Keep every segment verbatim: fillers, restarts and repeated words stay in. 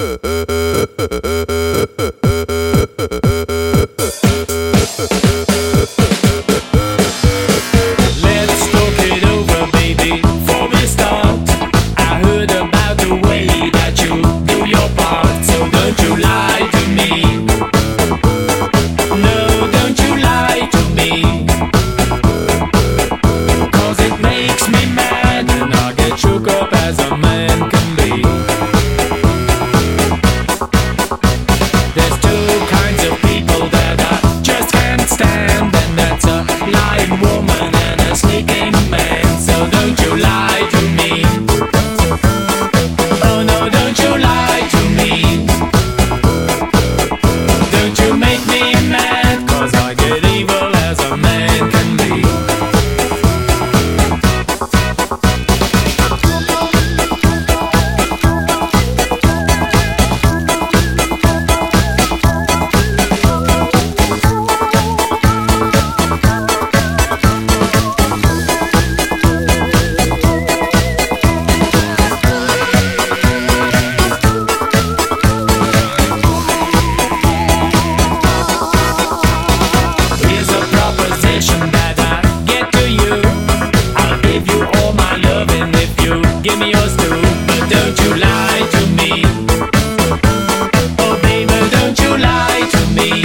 Give me yours too, but don't you lie to me. Oh baby, don't you lie to me.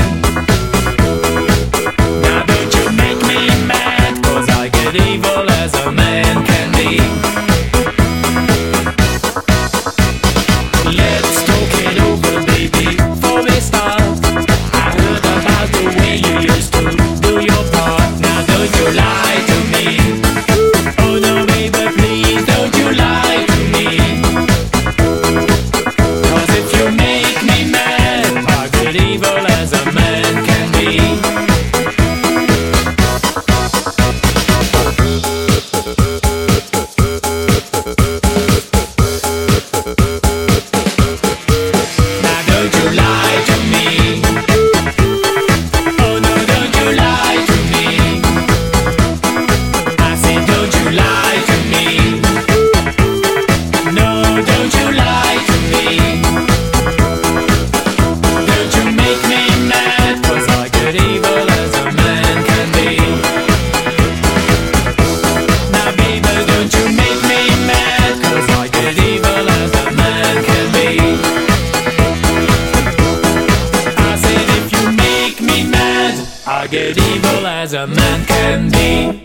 Now don't you make me mad, cause I get evil as a man can be. Let's talk it over, baby, before we start. I heard about the way you used to do your part. Now don't you lie to me. Oh no baby, please don't you lie to me. Cause if you make me mad, I get evil as a man can be. Now don't you lie to me. Oh no, don't you lie to me. I said don't you lie to me. No, don't you lie to me. Don't you make me mad, cause I get evil as a man can be. Now baby, don't you make me mad, cause I get evil as a man can be. I said if you make me mad, I get evil as a man can be.